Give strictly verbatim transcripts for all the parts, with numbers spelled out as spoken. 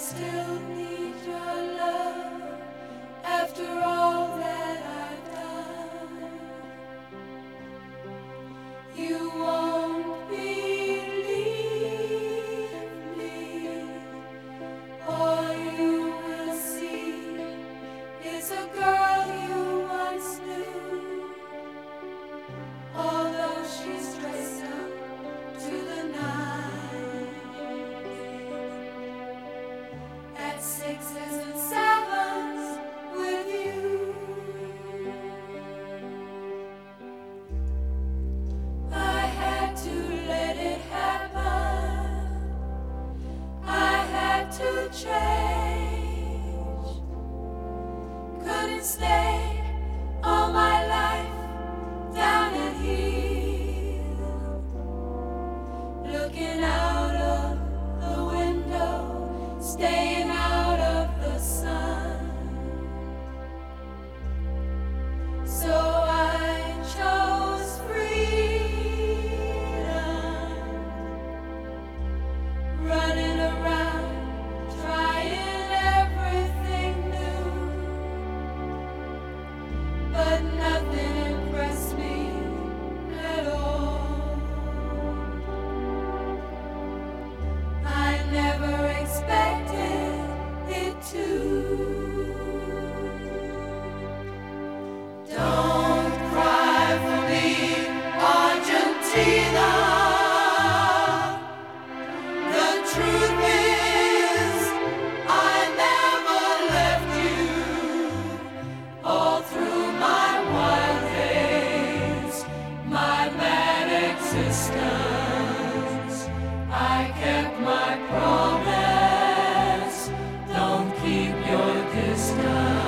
still need your love after all that I've done. You won't believe me. All you will see is a girl you once knew. Although she's dressed up to the nines, at sixes and sevens with you. I had to let it happen. I had to change. Couldn't stay all my life down and here, looking out of the window, staying out of the sun. So I chose freedom, running around, trying everything new, but nothing impressed me at all. I never expected it to. Don't cry for me, Argentina. The truth is, I never left you. All through my wild days, my mad existence, I kept my promise. Don't keep your distance.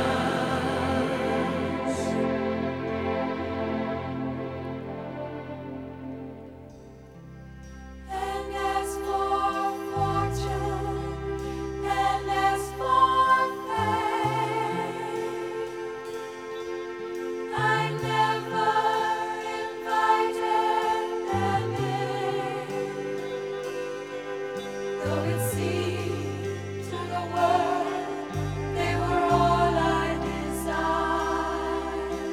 And as for fortune, and as for fame, I never invited them in. Though it seemed to the world they were all I desired.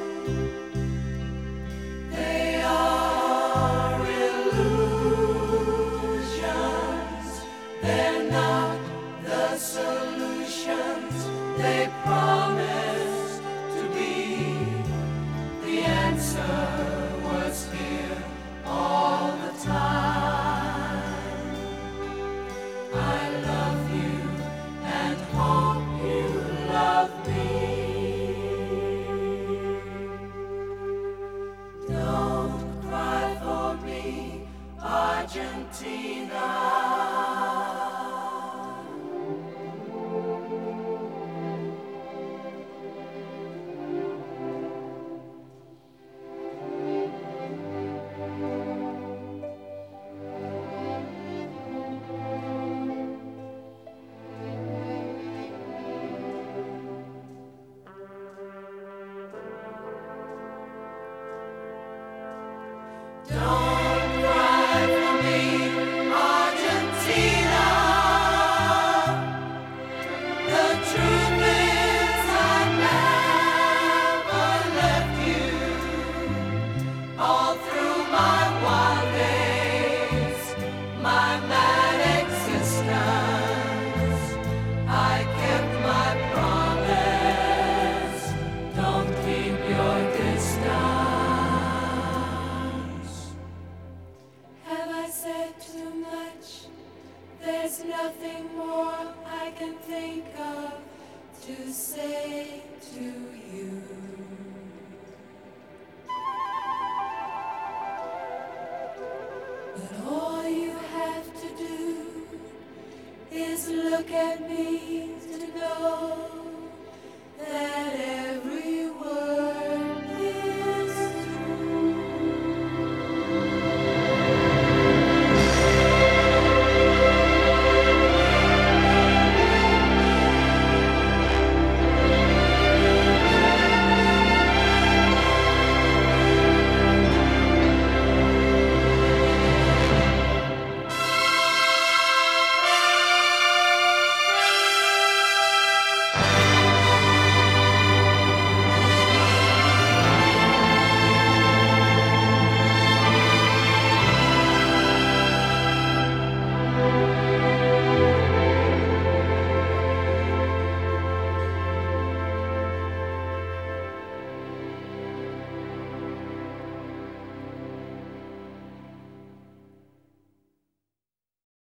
They are illusions. They're not the solutions they promised to be. The answer was here all the time. I love you and hope you love me. Don't cry for me, Argentina. Don't cry for me, Argentina. The truth is, I never left you. All through my wild days, my mad existence, I kept my promise. Don't keep your distance. Have I said too much? There's nothing more I can think of to say to you. But all you have to do is look at me to know that